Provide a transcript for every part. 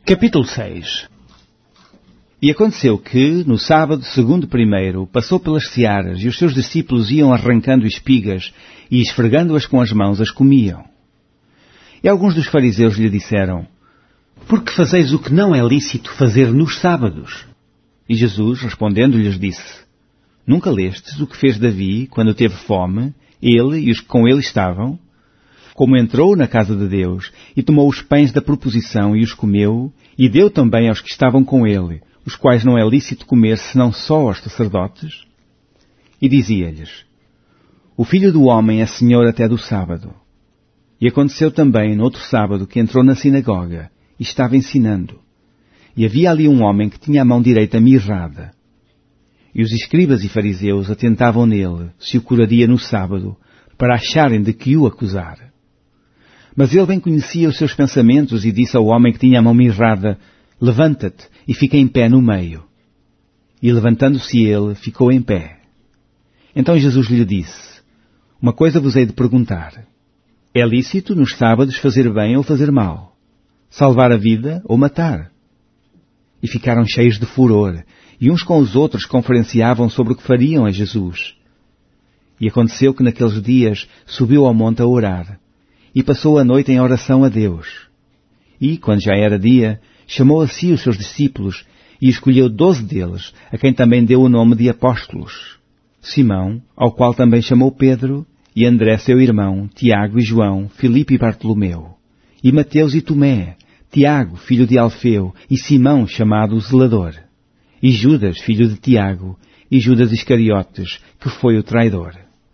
Capítulo 6. E aconteceu que, no sábado segundo primeiro, passou pelas searas, e os seus discípulos iam arrancando espigas, e esfregando-as com as mãos, as comiam. E alguns dos fariseus lhe disseram: Por que fazeis o que não é lícito fazer nos sábados? E Jesus, respondendo-lhes, disse: Nunca lestes o que fez Davi, quando teve fome, ele e os que com ele estavam? Como entrou na casa de Deus, e tomou os pães da proposição e os comeu, e deu também aos que estavam com ele, os quais não é lícito comer senão só aos sacerdotes? E dizia-lhes: O Filho do Homem é Senhor até do sábado. E aconteceu também, no outro sábado, que entrou na sinagoga, e estava ensinando. E havia ali um homem que tinha a mão direita mirrada. E os escribas e fariseus atentavam nele, se o curaria no sábado, para acharem de que o acusar. Mas ele bem conhecia os seus pensamentos e disse ao homem que tinha a mão mirrada: Levanta-te e fica em pé no meio. E levantando-se ele, ficou em pé. Então Jesus lhe disse: Uma coisa vos hei de perguntar. É lícito nos sábados fazer bem ou fazer mal? Salvar a vida ou matar? E ficaram cheios de furor, e uns com os outros conferenciavam sobre o que fariam a Jesus. E aconteceu que naqueles dias subiu ao monte a orar, e passou a noite em oração a Deus. E, quando já era dia, chamou a si os seus discípulos, e escolheu 12 deles, a quem também deu o nome de apóstolos: Simão, ao qual também chamou Pedro, e André seu irmão, Tiago e João, Filipe e Bartolomeu, e Mateus e Tomé, Tiago, filho de Alfeu, e Simão, chamado o Zelador, e Judas, filho de Tiago, e Judas Iscariotes, que foi o traidor.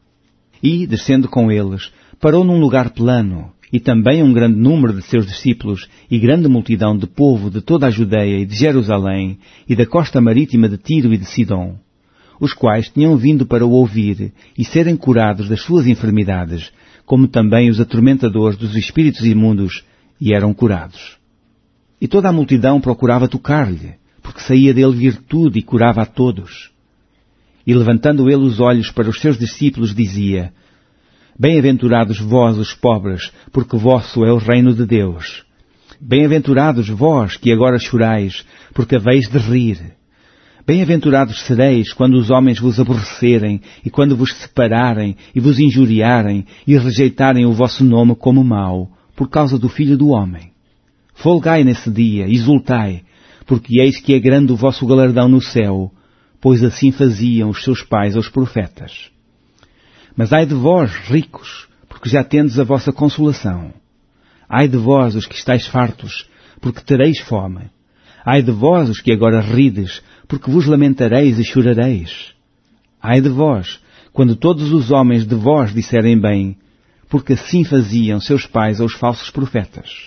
E, descendo com eles, parou num lugar plano, e também um grande número de seus discípulos, e grande multidão de povo de toda a Judeia e de Jerusalém, e da costa marítima de Tiro e de Sidom, os quais tinham vindo para o ouvir e serem curados das suas enfermidades, como também os atormentadores dos espíritos imundos, e eram curados. E toda a multidão procurava tocar-lhe, porque saía dele virtude e curava a todos. E levantando ele os olhos para os seus discípulos, dizia: Bem-aventurados vós os pobres, porque vosso é o reino de Deus. Bem-aventurados vós que agora chorais, porque haveis de rir. Bem-aventurados sereis quando os homens vos aborrecerem, e quando vos separarem, e vos injuriarem, e rejeitarem o vosso nome como mau, por causa do Filho do Homem. Folgai nesse dia, exultai, porque eis que é grande o vosso galardão no céu, pois assim faziam os seus pais aos profetas. Mas ai de vós, ricos, porque já tendes a vossa consolação. Ai de vós, os que estáis fartos, porque tereis fome. Ai de vós, os que agora rides, porque vos lamentareis e chorareis. Ai de vós, quando todos os homens de vós disserem bem, porque assim faziam seus pais aos falsos profetas.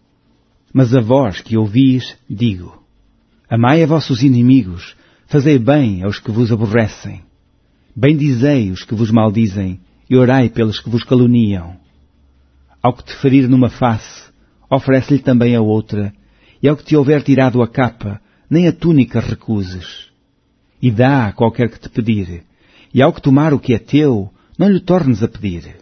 Mas a vós que ouvis, digo: Amai a vossos inimigos, fazei bem aos que vos aborrecem. Bendizei os que vos maldizem, e orai pelos que vos caluniam. Ao que te ferir numa face, oferece-lhe também a outra, e ao que te houver tirado a capa, nem a túnica recuses. E dá a qualquer que te pedir, e ao que tomar o que é teu, não lhe tornes a pedir.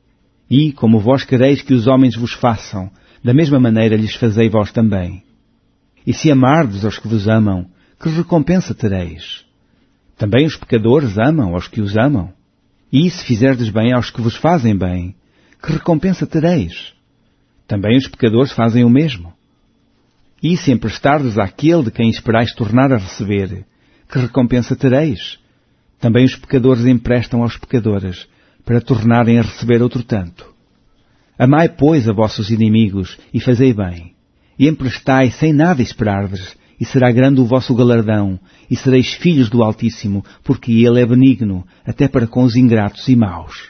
E, como vós quereis que os homens vos façam, da mesma maneira lhes fazei vós também. E se amardes aos que vos amam, que recompensa tereis? Também os pecadores amam aos que os amam. E se fizerdes bem aos que vos fazem bem, que recompensa tereis? Também os pecadores fazem o mesmo. E se emprestardes àquele de quem esperais tornar a receber, que recompensa tereis? Também os pecadores emprestam aos pecadores, para tornarem a receber outro tanto. Amai, pois, a vossos inimigos, e fazei bem. E emprestai sem nada esperardes, e será grande o vosso galardão, e sereis filhos do Altíssimo, porque Ele é benigno, até para com os ingratos e maus.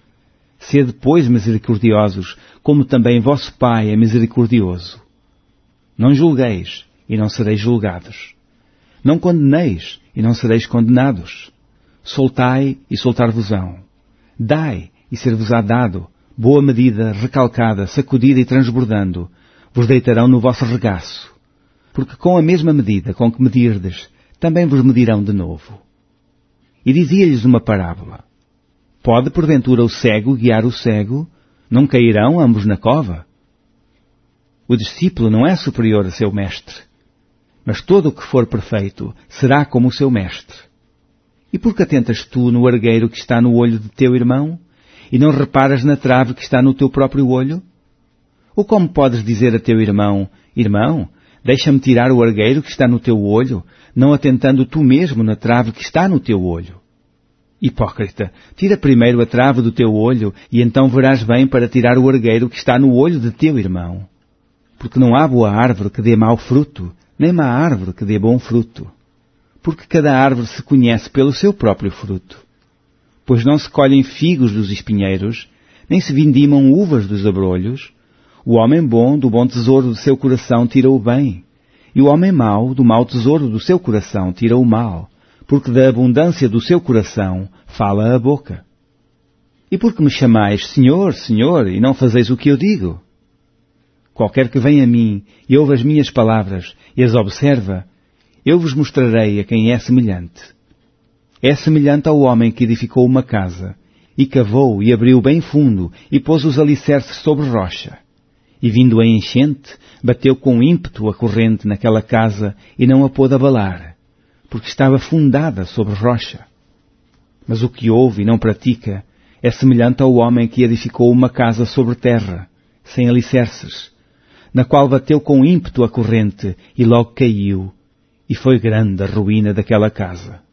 Sede, pois, misericordiosos, como também vosso Pai é misericordioso. Não julgueis, e não sereis julgados. Não condeneis, e não sereis condenados. Soltai, e soltar-vos-ão. Dai, e ser-vos-á dado. Boa medida, recalcada, sacudida e transbordando, vos deitarão no vosso regaço. Porque com a mesma medida com que medirdes, também vos medirão de novo. E dizia-lhes uma parábola: Pode, porventura, o cego guiar o cego? Não cairão ambos na cova? O discípulo não é superior a seu mestre, mas todo o que for perfeito será como o seu mestre. E por que atentas tu no argueiro que está no olho de teu irmão, e não reparas na trave que está no teu próprio olho? Ou como podes dizer a teu irmão, irmão, deixa-me tirar o argueiro que está no teu olho, não atentando tu mesmo na trave que está no teu olho? Hipócrita, tira primeiro a trave do teu olho, e então verás bem para tirar o argueiro que está no olho de teu irmão. Porque não há boa árvore que dê mau fruto, nem má árvore que dê bom fruto. Porque cada árvore se conhece pelo seu próprio fruto. Pois não se colhem figos dos espinheiros, nem se vindimam uvas dos abrolhos. O homem bom do bom tesouro do seu coração tira o bem, e o homem mau do mau tesouro do seu coração tira o mal, porque da abundância do seu coração fala a boca. E por que me chamais Senhor, Senhor, e não fazeis o que eu digo? Qualquer que venha a mim e ouve as minhas palavras e as observa, eu vos mostrarei a quem é semelhante. É semelhante ao homem que edificou uma casa, e cavou e abriu bem fundo, e pôs os alicerces sobre rocha. E vindo a enchente, bateu com ímpeto a corrente naquela casa, e não a pôde abalar, porque estava fundada sobre rocha. Mas o que ouve e não pratica é semelhante ao homem que edificou uma casa sobre terra, sem alicerces, na qual bateu com ímpeto a corrente, e logo caiu, e foi grande a ruína daquela casa.